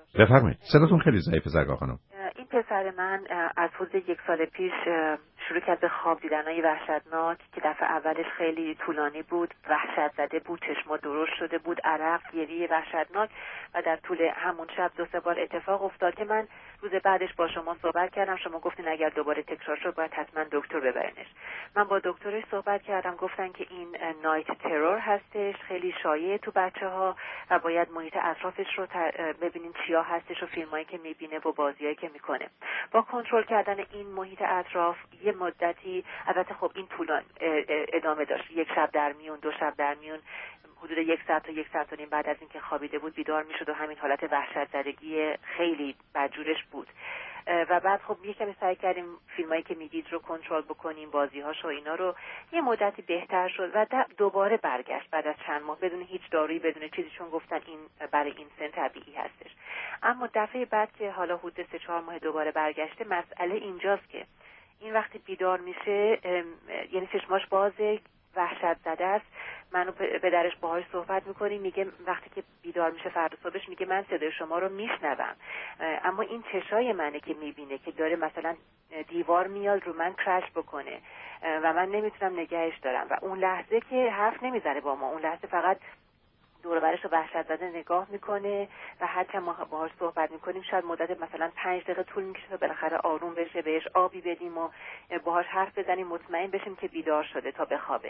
بفرمایید. صداتون خیلی ضعیفه زرگا خانم. این پسر من از حدود 1 سال پیش شروع کرد به خواب دیدنهای وحشتناک که دفعه اولش خیلی طولانی بود، وحشت زده بود، چشما درشت شده بود، عرق، گریه وحشتناک و در طول همون شب 2-3 بار اتفاق افتاد که من روز بعدش با شما صحبت کردم. شما گفتین اگر دوباره تکرار شد باید حتما دکتر ببرینش. من با دکترش صحبت کردم، گفتن که این نایت ترور هستش، خیلی شایع تو بچه‌ها و باید محیط اطرافش رو ببینین چیا هستش و فیلمایی که میبینه و بازیایی که میکنه. با کنترل کردن این محیط اطراف یه مدتی، البته خب این طولان ادامه داشت، 1 شب در میون، 2 شب در میون، حدود 1 ساعت تا 1 ساعت و نیم بعد از اینکه خوابیده بود بیدار میشد و همین حالت وحشت زدگی خیلی بدجورش بود. و بعد خب یه کمی سعی کردیم فیلمایی که میدید رو کنترل بکنیم، بازی‌هاش و اینا رو. یه مدتی بهتر شد و دوباره برگشت بعد از چند ماه بدون هیچ دارویی، بدون چیزی، چون گفتن این برای این سن طبیعی هستش. اما دفعه بعد که حالا حدود 3-4 ماه دوباره برگشته، مسئله اینجاست که این وقتی بیدار میشه، یعنی چشماش بازه، وحشت زده است. منو پدرش باهاش صحبت میکنیم، میگه وقتی که بیدار میشه فردا صبحش میگه من صدای شما رو میشنوم، اما این چشای منه که میبینه که داره مثلا دیوار میاد رو من کرش بکنه و من نمیتونم نگهش دارم. و اون لحظه که حرف نمیزنه با ما، اون لحظه فقط دور و برش رو وحشت زده نگاه میکنه و هرچند ما باهاش صحبت میکنیم شاید مدت مثلا 5 دقیقه طول میکشه تا بالاخره آروم بشه، بهش آبی بدیم و باهاش حرف بزنیم، مطمئن بشیم که بیدار شده تا بخوابه.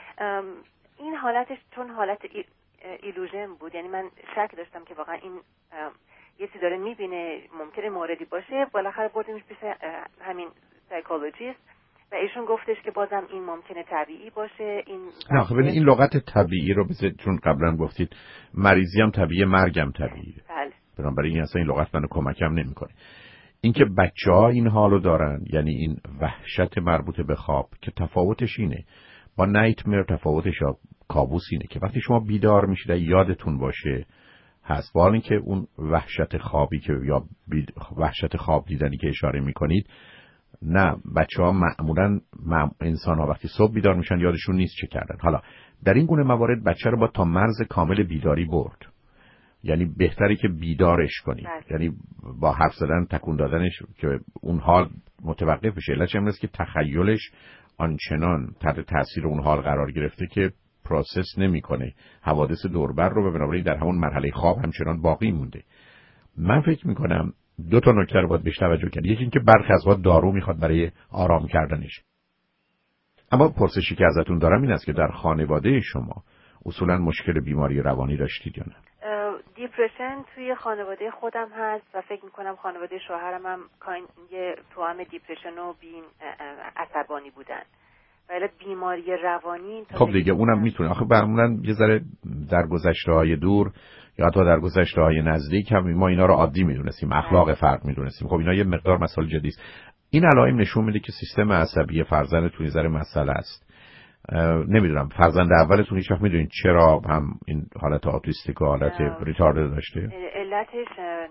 این حالتش چون حالت ایلوژن بود، یعنی من شک داشتم که واقعا این یه چیزی داره میبینه، ممکنه موردی باشه. بالاخره بردیمش پیش همین سایکولوژیست و ایشون گفتش که بازم این ممکنه طبیعی باشه. این نه خب این لغت طبیعی رو بذارید، چون قبلا گفتید مریضی هم طبیعیه، مرگم طبیعیه. بله. بنابراین این اصلا این لغت منو کمکم نمیکنه. اینکه بچه‌ها این حالو دارن، یعنی این وحشت مربوط به خواب، که تفاوتش اینه با نایتمر، تفاوتش با کابوس اینه که وقتی شما بیدار میشید یادتون باشه هست، با اینکه اون وحشت خوابی که یا وحشت خواب دیدنی که اشاره میکنید، نه بچه‌ها معمولاً انسان‌ها وقتی صبح بیدار میشن یادشون نیست چه کردن. حالا در این گونه موارد بچه رو با تا مرز کامل بیداری برد، یعنی بهتره که بیدارش کنید، یعنی با حرف زدن، تکون دادنش که اون حال متوقف بشه. علتش این است که تخیلش آنچنان تحت تاثیر اون حال قرار گرفته که پروسس نمیکنه حوادث دوربر رو، و بنابراین در همون مرحله خواب همچنان باقی مونده. من فکر میکنم 2 تا نکته رو باید بهش توجه کرد. یکی این که برخی از وقت دارو میخواد برای آرام کردنش. اما پرسشی که ازتون دارم این است که در خانواده شما اصولا مشکل بیماری روانی داشتید یا نه؟ دیپرشن توی خانواده خودم هست و فکر میکنم خانواده شوهرم هم یه توام دیپرشن و عصبانی بودن، ولی بیماری روانی خب دیگه اونم میتونه. آخه معمولا یه ذره در گذشته‌های دور یا حتی در گذشته‌های نزدیک هم ما اینا رو عادی میدونستیم، اخلاق فرد میدونستیم. خب اینا یه مقدار مسائل جدی است. این علائم نشون میده که سیستم عصبی فرزندتون یه ذره مسئله است. نمیدونم فرزند اولتون هیچ وقت میدونید چرا هم این حالت آتیستیک و حالت ریتارد داشته؟ علتش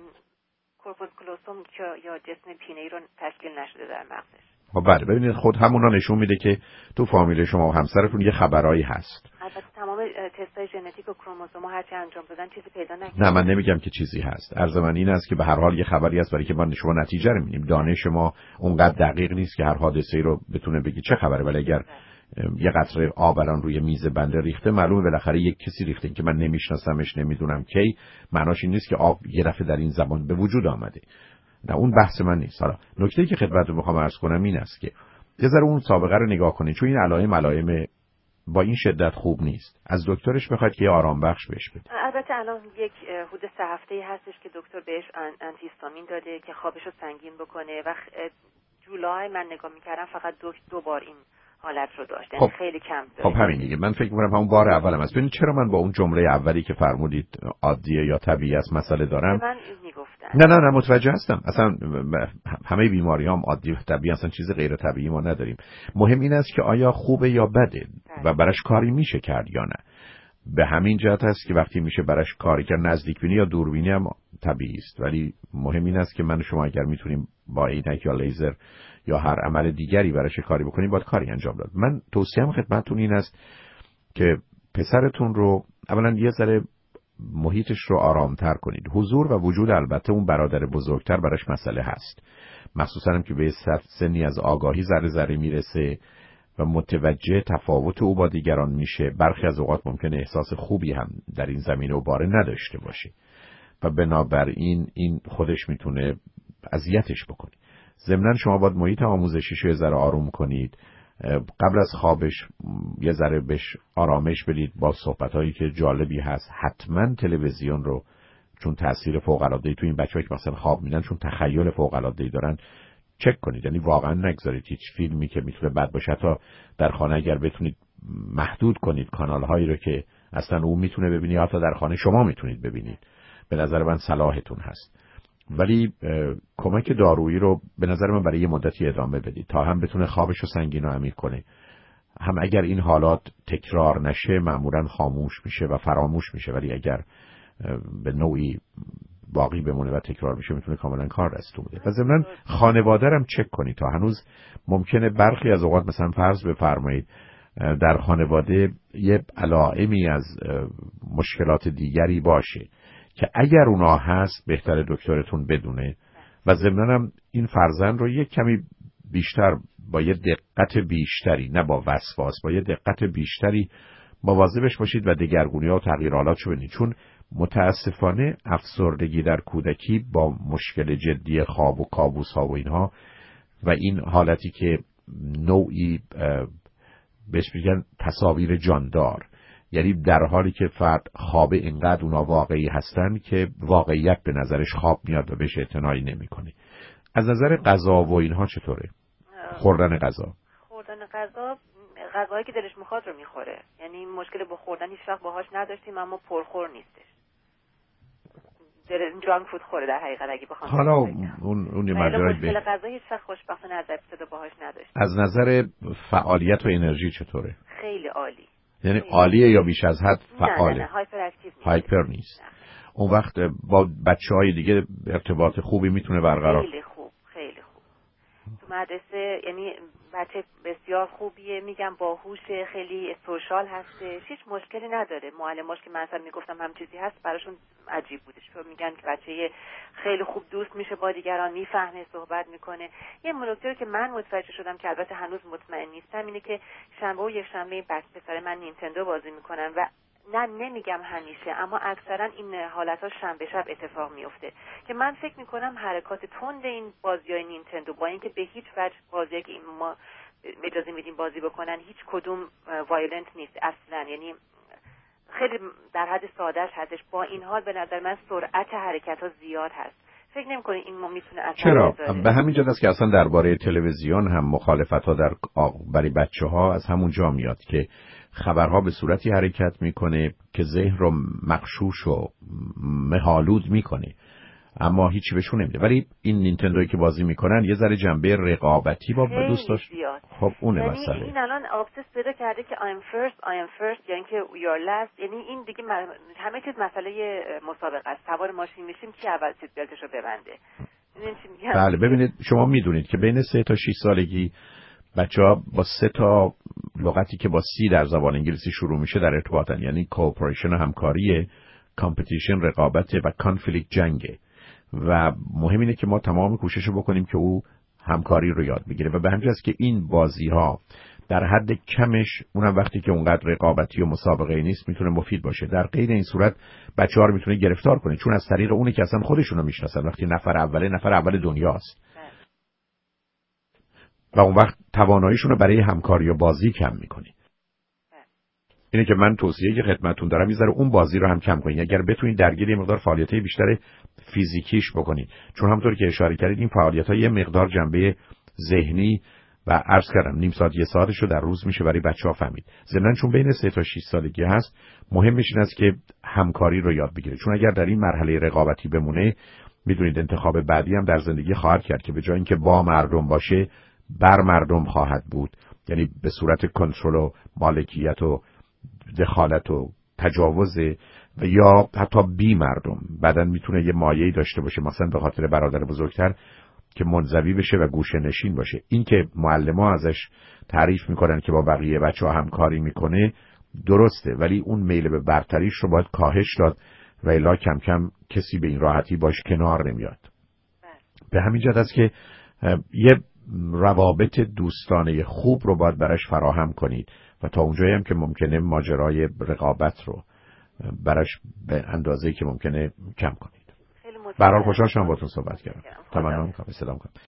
کورپوس کلوسوم یا جسم پینه‌ای رو تشکیل نشده در مغزش. خب بله، ببینید خود همونا نشون میده که تو فامیل شما و همسرتون یه خبرایی هست. البته تمام تستای ژنتیک و کروموزوم هر چی انجام دادن چیزی پیدا نکردن. نه من نمیگم که چیزی هست. عرض من این است که به هر حال یه خبری هست، برای که ما شما نتیجه رو می‌بینیم. دانش ما اونقدر دقیق نیست که هر حادثه‌ای رو بتونه بگی چه خبره، ولی اگر یه قطره آب الان روی میز بنده ریخته، معلومه بالاخره یک کسی ریخته. این که من نمیشناسمش، نمیدونم کی، معناش این نیست که آب یه دفعه در این زمان به وجود آمده. نه اون بحث من نیست. حالا نکته‌ای که خدمتتون می‌خوام عرض کنم این است که یه ذره اون سابقه رو نگاه کنید، چون این علائم با این شدت خوب نیست. از دکترش بخواید که آرام بخش بهش بده. البته الان یک حدود 3 هفته‌ای هستش که دکتر بهش آنتی هیستامین داده که خوابش رو سنگین بکنه و جولای من نگاه می‌کردم فقط 2 بار این حالت رو داشت. یعنی خیلی کم داره. خب همین دیگه. من فکر می‌کنم همون بار اولم است. ببینید چرا من با اون جمله اولی که فرمودید عادیه یا طبیعی است مسئله دارم. من میگفتم نه متوجه هستم. اصلا همه بیماری‌ها عادی و طبیعی هستن، چیز غیر طبیعی ما نداریم. مهم این است که آیا خوبه یا بده و براش کاری میشه کرد یا نه. به همین جهت است که وقتی میشه براش کاری کرد، نزدیک بینی یا دوربینی هم طبیعی است، ولی مهم این است که من و شما اگر میتونیم با عینک یا لیزر یا هر عمل دیگری براش کاری بکنیم باید کاری انجام داد. من توصیه‌ام خدمتتون این است که پسرتون رو اولا یه ذره محیطش رو آرامتر کنید. حضور و وجود البته اون برادر بزرگتر براش مسئله هست، مخصوصا هم که به سنی از آگاهی ذره ذره میرسه و متوجه تفاوت او با دیگران میشه. برخی از اوقات ممکنه احساس خوبی هم در این زمینه و باره نداشته باشه و بنابراین این خودش میتونه اذیتش بکنه. ضمناً شما باید محیط آموزشیش رو یه ذره آروم کنید. قبل از خوابش یه ذره بهش آرامش بدید با صحبت‌هایی که جالبی هست. حتما تلویزیون رو، چون تأثیر فوق‌العاده‌ای تو این بچه‌ها که مثلا خواب میدن چون تخیل فوق‌العاده‌ای دارن، چک کنید. یعنی واقعا نگذارید هیچ فیلمی که میتونه بد باشه. تا در خانه اگر بتونید محدود کنید کانال‌هایی رو که اصلا او میتونه ببینید، حتی در خانه شما میتونید ببینید، به نظر من صلاحتون هست. ولی کمک دارویی رو به نظر من برای یه مدتی ادامه بدید تا هم بتونه خوابش رو سنگین و عمیق کنه، هم اگر این حالات تکرار نشه معمولاً خاموش میشه و فراموش میشه، ولی اگر به نوعی باقی بمونه و تکرار میشه میتونه کاملا کار دستتون بده. و ضمناً خانواده رو هم چک کنید. تا هنوز ممکنه برخی از اوقات مثلا فرض بفرمایید در خانواده یه علائمی از مشکلات دیگری باشه که اگر اونا هست بهتره دکترتون بدونه و ضمناً هم این فرزند رو یک کمی بیشتر با یه دقت بیشتری، نه با وسواس، با یه دقت بیشتری مواظبش باشید و دگرگونی‌ها و تغییراتشو ببینید. چون متاسفانه افسردگی در کودکی با مشکل جدی خواب و کابوس‌ها و اینها و این حالتی که نوعی بهش میگن تصاویر جاندار، یعنی در حالی که فرد خواب اینقدر اونا واقعی هستن که واقعیت به نظرش خواب میاد و بهش اعتنایی نمی‌کنه. از نظر غذا و اینها چطوره؟ خوردن غذایی که دلش میخواد رو میخوره. یعنی مشکل با خوردن هیچ وقت باهاش نداشتیم، اما پرخور نیستش. جانک فود خوره در حقیقت اگه بخوام. حالا اون یه ماجرای مشکل غذایی هیچ وقت خوشبختانه از ابتدا باهاش نداشتیم. از نظر فعالیت و انرژی چطوره؟ خیلی عالی. یعنی عالیه یا بیش از حد فعاله؟ نه هایپر اکتیو نیست. هایپر نیست. اون وقت با بچه‌های دیگه ارتباط خوبی میتونه برقرار. خیلی خوب. تو مدرسه یعنی بچه بسیار خوبیه، میگم باهوشه، خیلی سوشال هستش، هیچ مشکلی نداره. معلماش که مثلا میگفتم هم چیزی هست براشون عجیب بودش، چون میگن که بچه خیلی خوب دوست میشه با دیگران، میفهمه، صحبت میکنه. یه نکته که من متوجه شدم که البته هنوز مطمئن نیستم اینه که شنبه و یک شنبه پسر من نینتندو بازی میکنن و نمیگم همیشه، اما اکثرا این حالت‌ها شنبه شب اتفاق میفته که من فکر میکنم حرکات تند این بازی‌های نینتندو با اینکه به هیچ وجه بازی‌ای که ما اجازه میدیم بازی بکنن هیچ کدوم وایلنت نیست اصلا، یعنی خیلی در حد سادهش هستش. با این حال به نظر من سرعت حرکت‌ها زیاد هست. فکر نمی‌کنی این ما میتونه اثر بذاره؟ به همین جهت است که اصلا درباره تلویزیون هم مخالفت‌ها برای بچه‌ها از همون جا میاد که خبرها به صورتی حرکت میکنه که ذهن رو مغشوش و مه‌آلود میکنه، اما هیچی بهشون نمیده. ولی این نینتندویی که بازی میکنن یه ذره جنبه رقابتی با دوست داشت. خب اونه یعنی مسئله. این الان آبسس پیدا کرده که I'm first یا اینکه you're last، یعنی این دیگه همه چیز مسئله مسابقه است. سوار ماشین میشیم کی اول سیت بلتشو ببنده. بله ببینید شما میدونید که بین 3 تا 6 سالگی بچه‌ها با 3 تا لغتی که با C در زبان انگلیسی شروع میشه در ارتباطن، یعنی کوآپریشن همکاریه، کامپتیشن رقابت و کانفلیکت جنگه و مهم اینه که ما تمام کوشش رو بکنیم که او همکاری رو یاد بگیره و به همین جاست که این بازی‌ها در حد کمش اونم وقتی که اونقدر رقابتی و مسابقه نیست میتونه مفید باشه. در غیر این صورت بچه‌ها رو میتونه گرفتار کنه، چون از طریق اونه که اصلا خودشون رو میشناسن. وقتی نفر اول دنیاست و اون وقت تواناییشون رو برای همکاری و بازی کم میکنه. اینه که من توصیه که خدمتتون دارم میذاره اون بازی رو هم کم کنید. اگر بتونید درگیر یه مقدار فعالیت‌های بیشتر فیزیکیش بکنید، چون همونطور که اشاره کردید این فعالیت‌ها یه مقدار جنبه ذهنی و عرض کردم نیم ساعت یه ساعتش رو در روز میشه برای بچه‌ها فهمید. ضمن چون بین 3 تا 6 سالگی هست مهمش این است که همکاری رو یاد بگیره، چون اگر در این مرحله رقابتی بمونه میدونید انتخاب بعدی هم در زندگی خواهد کرد که به جای اینکه با مردم باشه بر مردم خواهد بود، یعنی به صورت کنترل و مالکیت و دخالت و تجاوز و یا حتی بی مردم. بعدن میتونه یه مایه‌ای داشته باشه مثلا به خاطر برادر بزرگتر که منزوی بشه و گوشه نشین باشه. این که معلم‌ها ازش تعریف میکنن که با بقیه بچه‌ها همکاری میکنه درسته، ولی اون میل به برتریش رو باید کاهش داد و الا کم کم کسی به این راحتی باش کنار نمیاد. به همین جهت است که یه روابط دوستانه خوب رو باید براش فراهم کنید و تا اونجایی هم که ممکنه ماجرای رقابت رو براش به اندازه‌ای که ممکنه کم کنید. به هر حال خوشحال شدم باهاتون صحبت کردم. تمام. سلام.